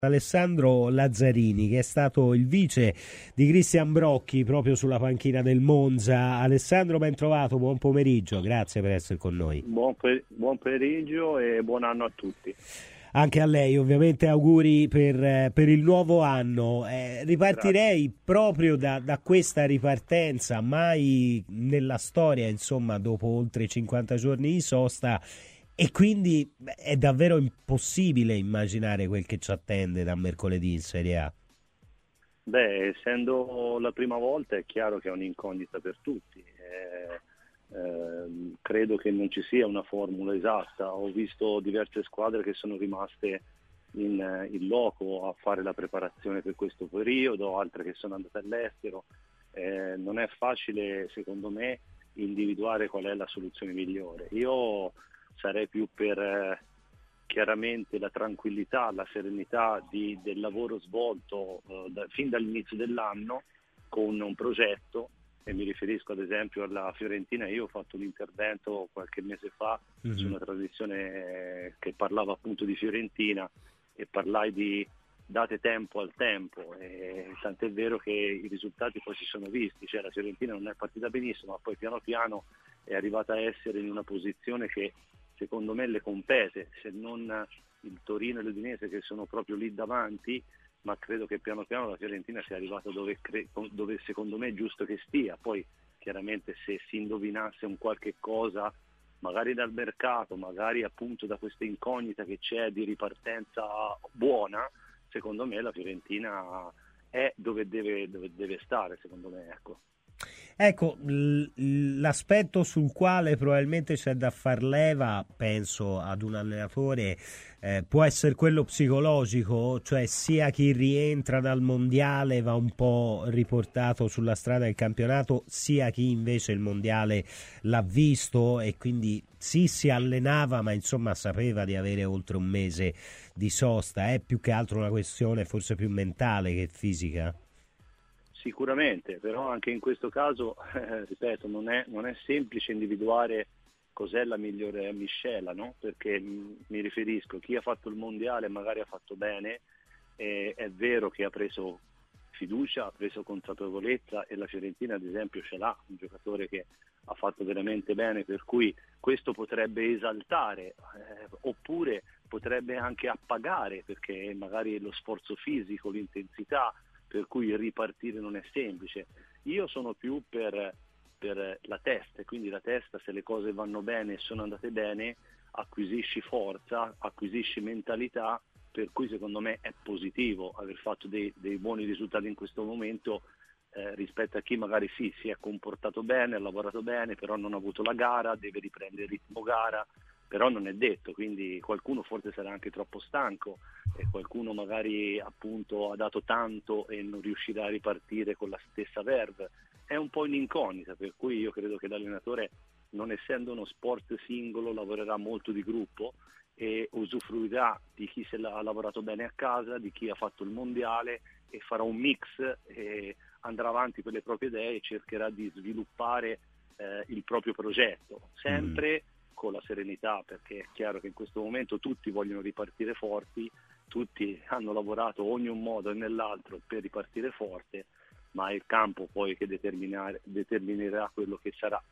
Alessandro Lazzarini, che è stato il vice di Cristian Brocchi proprio sulla panchina del Monza. Alessandro, ben trovato, buon pomeriggio, grazie per essere con noi. Buon pomeriggio e buon anno a tutti. Anche a lei, ovviamente, auguri per il nuovo anno. Ripartirei proprio da questa ripartenza, mai nella storia, insomma, dopo oltre 50 giorni di sosta. E quindi è davvero impossibile immaginare quel che ci attende da mercoledì in Serie A. Essendo la prima volta è chiaro che è un'incognita per tutti. Credo che non ci sia una formula esatta. Ho visto diverse squadre che sono rimaste in loco a fare la preparazione per questo periodo, altre che sono andate all'estero. Non è facile, secondo me, individuare qual è la soluzione migliore. Io sarei più per chiaramente la tranquillità, la serenità del lavoro svolto fin dall'inizio dell'anno con un progetto, e mi riferisco ad esempio alla Fiorentina. Io ho fatto un intervento qualche mese fa su una trasmissione che parlava appunto di Fiorentina e parlai di date tempo al tempo, e tant'è vero che i risultati poi si sono visti, cioè la Fiorentina non è partita benissimo, ma poi piano piano è arrivata a essere in una posizione che secondo me le compete, se non il Torino e l'Udinese che sono proprio lì davanti, ma credo che piano piano la Fiorentina sia arrivata dove secondo me è giusto che stia. Poi chiaramente se si indovinasse un qualche cosa, magari dal mercato, magari appunto da questa incognita che c'è di ripartenza buona, secondo me la Fiorentina è dove deve stare, secondo me, ecco. Ecco, l'aspetto sul quale probabilmente c'è da far leva, penso ad un allenatore, può essere quello psicologico, cioè sia chi rientra dal mondiale va un po' riportato sulla strada del campionato, sia chi invece il mondiale l'ha visto e quindi sì, si allenava, ma insomma sapeva di avere oltre un mese di sosta. È più che altro una questione forse più mentale che fisica. Sicuramente, però anche in questo caso, ripeto, non è semplice individuare cos'è la migliore miscela, no? Perché mi riferisco, chi ha fatto il mondiale magari ha fatto bene, è vero che ha preso fiducia, ha preso consapevolezza, e la Fiorentina ad esempio ce l'ha, un giocatore che ha fatto veramente bene, per cui questo potrebbe esaltare, oppure potrebbe anche appagare, perché magari lo sforzo fisico, l'intensità, per cui ripartire non è semplice. Io sono più per la testa, e quindi la testa, se le cose vanno bene e sono andate bene, acquisisci forza, acquisisci mentalità, per cui secondo me è positivo aver fatto dei buoni risultati in questo momento, rispetto a chi magari sì, si è comportato bene, ha lavorato bene, però non ha avuto la gara, deve riprendere il ritmo gara, però non è detto, quindi qualcuno forse sarà anche troppo stanco e qualcuno magari appunto ha dato tanto e non riuscirà a ripartire con la stessa verve. È un po' un'incognita, per cui io credo che l'allenatore, non essendo uno sport singolo, lavorerà molto di gruppo e usufruirà di chi ha lavorato bene a casa, di chi ha fatto il mondiale, e farà un mix e andrà avanti per le proprie idee e cercherà di sviluppare il proprio progetto, sempre con la serenità, perché è chiaro che in questo momento tutti vogliono ripartire forti, tutti hanno lavorato ogni un modo e nell'altro per ripartire forte, ma è il campo poi che determinerà quello che sarà.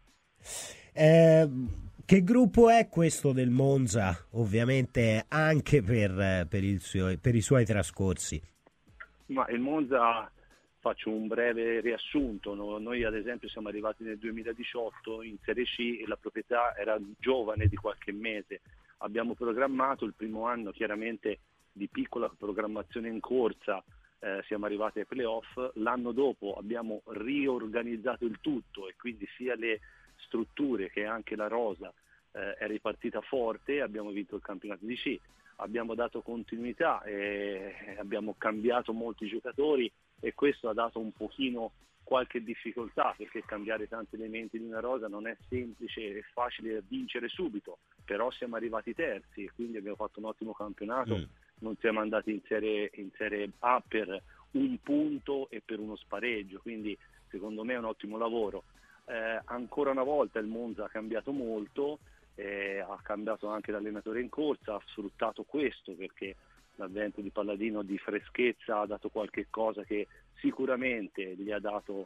Che gruppo è questo del Monza, ovviamente anche per i suoi trascorsi? Ma il Monza, faccio un breve riassunto, noi ad esempio siamo arrivati nel 2018 in Serie C e la proprietà era giovane di qualche mese. Abbiamo programmato il primo anno chiaramente di piccola programmazione in corsa, siamo arrivati ai playoff. L'anno dopo abbiamo riorganizzato il tutto e quindi sia le strutture che anche la rosa è ripartita forte, abbiamo vinto il campionato di C, abbiamo dato continuità e abbiamo cambiato molti giocatori, e questo ha dato un pochino qualche difficoltà, perché cambiare tanti elementi di una rosa non è semplice e facile vincere subito, però siamo arrivati terzi e quindi abbiamo fatto un ottimo campionato. Non siamo andati in serie A per un punto e per uno spareggio, quindi secondo me è un ottimo lavoro. Ancora una volta il Monza ha cambiato molto, ha cambiato anche l'allenatore in corsa, ha sfruttato questo perché l'avvento di Palladino di freschezza ha dato qualche cosa che sicuramente gli ha dato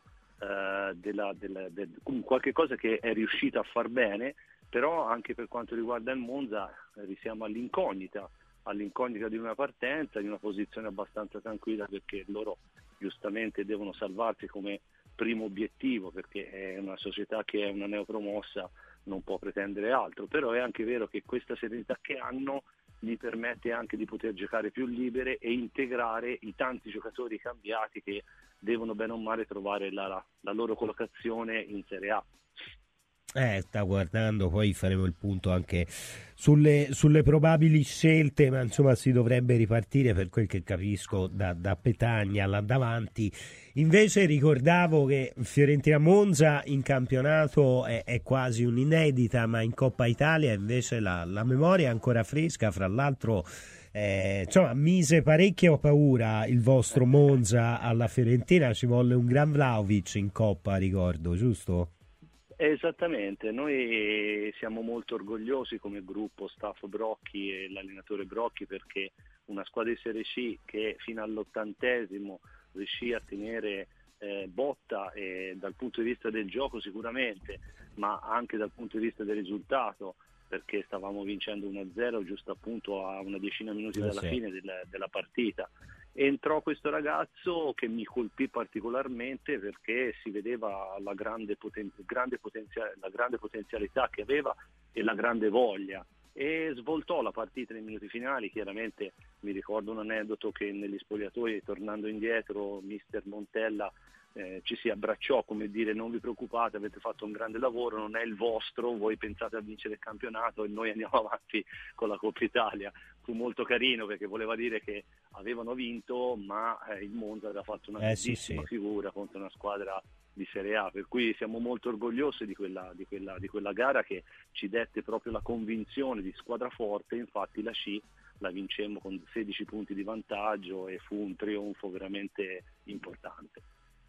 qualche cosa che è riuscito a far bene, però anche per quanto riguarda il Monza siamo all'incognita di una partenza, di una posizione abbastanza tranquilla, perché loro giustamente devono salvarsi come primo obiettivo, perché è una società che è una neopromossa, non può pretendere altro, però è anche vero che questa serenità che hanno gli permette anche di poter giocare più libere e integrare i tanti giocatori cambiati che devono bene o male trovare la loro collocazione in Serie A. Sta guardando, poi faremo il punto anche sulle probabili scelte, ma insomma si dovrebbe ripartire, per quel che capisco, da Petagna là davanti. Invece ricordavo che Fiorentina-Monza in campionato è quasi un'inedita, ma in Coppa Italia invece la memoria è ancora fresca. Fra l'altro insomma, mise parecchio paura il vostro Monza alla Fiorentina, ci volle un gran Vlahovic in Coppa, ricordo, giusto? Esattamente, noi siamo molto orgogliosi come gruppo, staff Brocchi e l'allenatore Brocchi, perché una squadra di Serie C che fino all'80° riuscì a tenere botta dal punto di vista del gioco sicuramente, ma anche dal punto di vista del risultato, perché stavamo vincendo 1-0 giusto appunto a una decina di minuti dalla fine della partita. Entrò questo ragazzo che mi colpì particolarmente perché si vedeva la grande potenzialità che aveva e la grande voglia, e svoltò la partita nei minuti finali. Chiaramente mi ricordo un aneddoto che negli spogliatoi, tornando indietro, mister Montella ci si abbracciò come dire: non vi preoccupate, avete fatto un grande lavoro, non è il vostro, voi pensate a vincere il campionato e noi andiamo avanti con la Coppa Italia. Fu molto carino perché voleva dire che avevano vinto, ma il Monza aveva fatto una bellissima figura contro una squadra di Serie A, per cui siamo molto orgogliosi di quella gara che ci dette proprio la convinzione di squadra forte. Infatti la C la vincemmo con 16 punti di vantaggio e fu un trionfo veramente importante.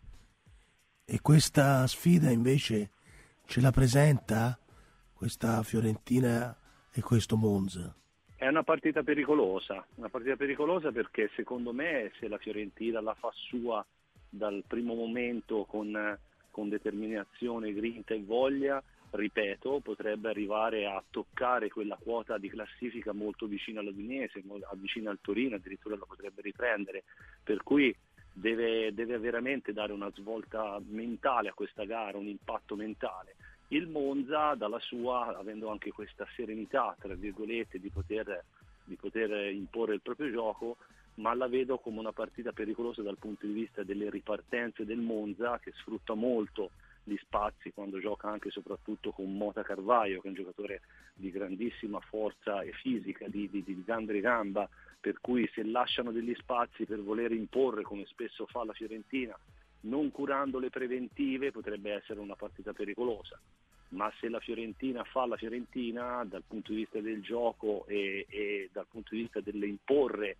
E questa sfida invece ce la presenta questa Fiorentina e questo Monza? È una partita pericolosa perché secondo me se la Fiorentina la fa sua dal primo momento con determinazione, grinta e voglia, ripeto, potrebbe arrivare a toccare quella quota di classifica molto vicina all'Udinese, vicina al Torino, addirittura la potrebbe riprendere, per cui deve veramente dare una svolta mentale a questa gara, un impatto mentale. Il Monza dalla sua, avendo anche questa serenità tra virgolette di poter imporre il proprio gioco, ma la vedo come una partita pericolosa dal punto di vista delle ripartenze del Monza, che sfrutta molto gli spazi quando gioca anche e soprattutto con Mota Carvaio, che è un giocatore di grandissima forza e fisica, di grande gamba, per cui se lasciano degli spazi per voler imporre, come spesso fa la Fiorentina, non curando le preventive, potrebbe essere una partita pericolosa. Ma se la Fiorentina fa la Fiorentina dal punto di vista del gioco e dal punto di vista dell'imporre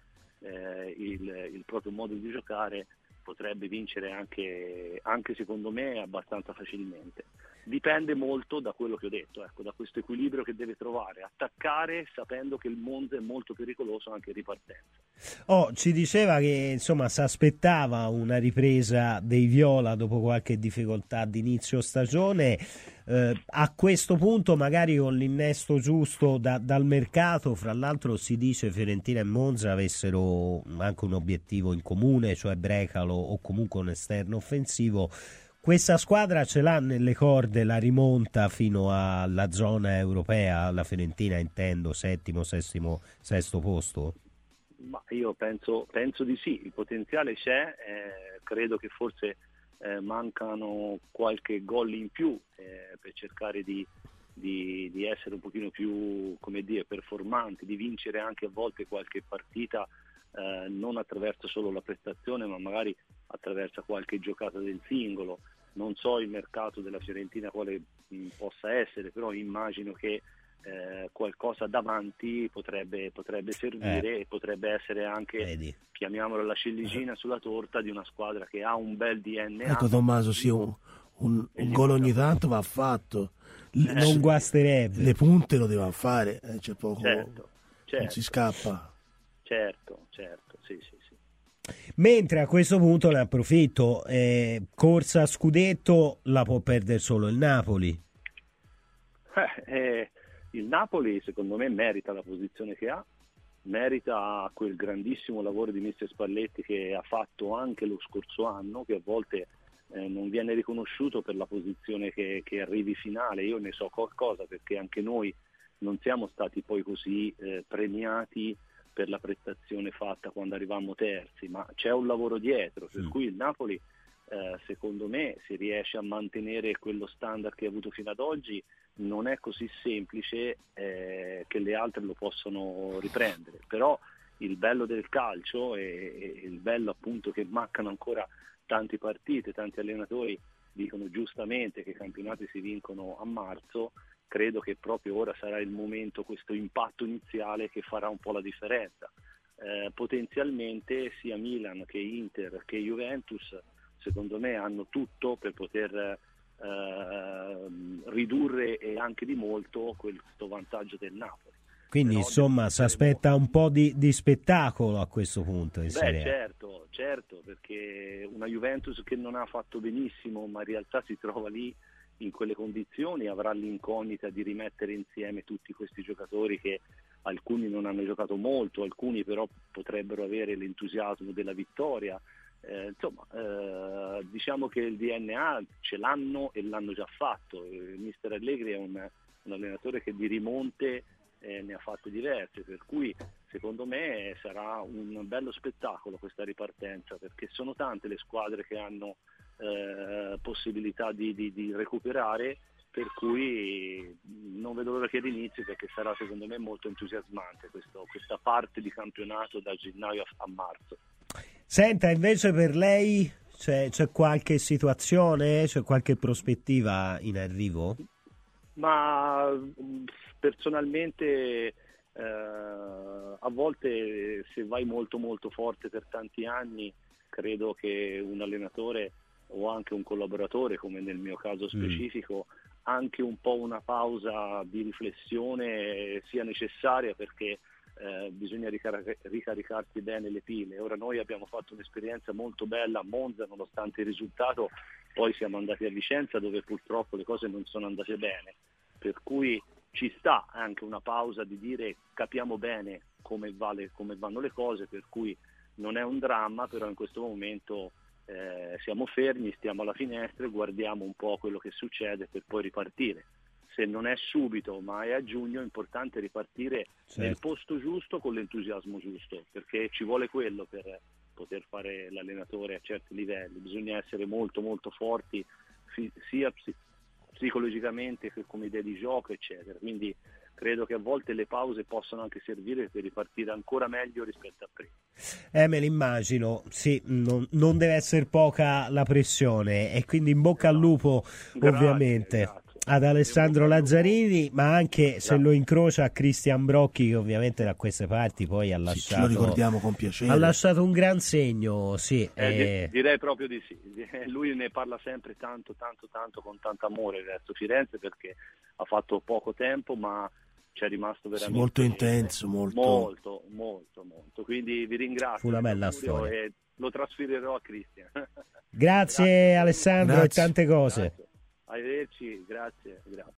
il proprio modo di giocare, potrebbe vincere anche secondo me abbastanza facilmente. Dipende molto da quello che ho detto, da questo equilibrio che deve trovare, attaccare sapendo che il Monza è molto pericoloso anche in ripartenza. Ci diceva che insomma si aspettava una ripresa dei viola dopo qualche difficoltà d'inizio stagione. A questo punto magari con l'innesto giusto dal mercato, fra l'altro si dice Fiorentina e Monza avessero anche un obiettivo in comune, cioè Brecalo o comunque un esterno offensivo. Questa squadra ce l'ha nelle corde la rimonta fino alla zona europea, la Fiorentina intendo, sesto posto? Ma io penso di sì, il potenziale c'è, credo che forse mancano qualche gol in più per cercare di essere un pochino più, come dire, performanti, di vincere anche a volte qualche partita non attraverso solo la prestazione, ma magari attraverso qualche giocata del singolo. Non so il mercato della Fiorentina quale possa essere, però immagino che qualcosa davanti potrebbe servire e potrebbe essere anche, chiamiamola la ciliegina sulla torta di una squadra che ha un bel DNA. Ecco Tommaso, sì, un gol ogni tanto va fatto, non guasterebbe, le punte lo devono fare, c'è poco, certo. non si scappa. Certo, sì. Mentre a questo punto ne approfitto, corsa a scudetto la può perdere solo il Napoli. Il Napoli secondo me merita la posizione che ha, merita quel grandissimo lavoro di mister Spalletti che ha fatto anche lo scorso anno, che a volte non viene riconosciuto per la posizione che arrivi finale. Io ne so qualcosa perché anche noi non siamo stati poi così premiati per la prestazione fatta quando arrivammo terzi, ma c'è un lavoro dietro, per cui il Napoli secondo me, se riesce a mantenere quello standard che ha avuto fino ad oggi, non è così semplice che le altre lo possono riprendere. Però il bello del calcio e il bello appunto che mancano ancora tante partite, tanti allenatori dicono giustamente che i campionati si vincono a marzo. Credo che proprio ora sarà il momento, questo impatto iniziale che farà un po' la differenza. Potenzialmente sia Milan che Inter che Juventus secondo me hanno tutto per poter ridurre e anche di molto questo vantaggio del Napoli. Quindi però insomma si aspetta un po' di spettacolo a questo punto in Serie A. Certo, perché una Juventus che non ha fatto benissimo ma in realtà si trova lì in quelle condizioni avrà l'incognita di rimettere insieme tutti questi giocatori che alcuni non hanno giocato molto, alcuni però potrebbero avere l'entusiasmo della vittoria. Diciamo che il DNA ce l'hanno e l'hanno già fatto. Il mister Allegri è un allenatore che di rimonte ne ha fatte diverse, per cui secondo me sarà un bello spettacolo questa ripartenza, perché sono tante le squadre che hanno possibilità di recuperare, per cui non vedo l'ora che inizi, perché sarà secondo me molto entusiasmante questa parte di campionato da gennaio a marzo. Senta, invece per lei c'è qualche situazione, c'è qualche prospettiva in arrivo? Ma personalmente a volte se vai molto molto forte per tanti anni, credo che un allenatore o anche un collaboratore, come nel mio caso specifico, anche un po' una pausa di riflessione sia necessaria, perché bisogna ricaricarsi bene le pile. Ora noi abbiamo fatto un'esperienza molto bella a Monza, nonostante il risultato, poi siamo andati a Vicenza dove purtroppo le cose non sono andate bene, per cui ci sta anche una pausa di dire capiamo bene come vanno le cose, per cui non è un dramma, però in questo momento siamo fermi, stiamo alla finestra e guardiamo un po' quello che succede per poi ripartire. Se non è subito ma è a giugno, è importante ripartire nel posto giusto con l'entusiasmo giusto, perché ci vuole quello per poter fare l'allenatore a certi livelli. Bisogna essere molto molto forti sia psicologicamente che come idea di gioco eccetera, quindi credo che a volte le pause possano anche servire per ripartire ancora meglio rispetto a prima. Me l'immagino, sì, non deve essere poca la pressione, e quindi in bocca al lupo. Grazie, ovviamente ad Alessandro Lazzarini, ma anche se lo incrocia a Cristian Brocchi, che ovviamente da queste parti poi ha lasciato, ce lo ricordiamo con piacere, ha lasciato un gran segno, sì. Direi proprio di sì. Lui ne parla sempre tanto con tanto amore verso Firenze, perché ha fatto poco tempo ma ci è rimasto veramente molto intenso, molto. Quindi vi ringrazio. Fu una bella storia e lo trasferirò a Cristian. Grazie Alessandro. Grazie. E tante cose. Grazie. Arrivederci, grazie.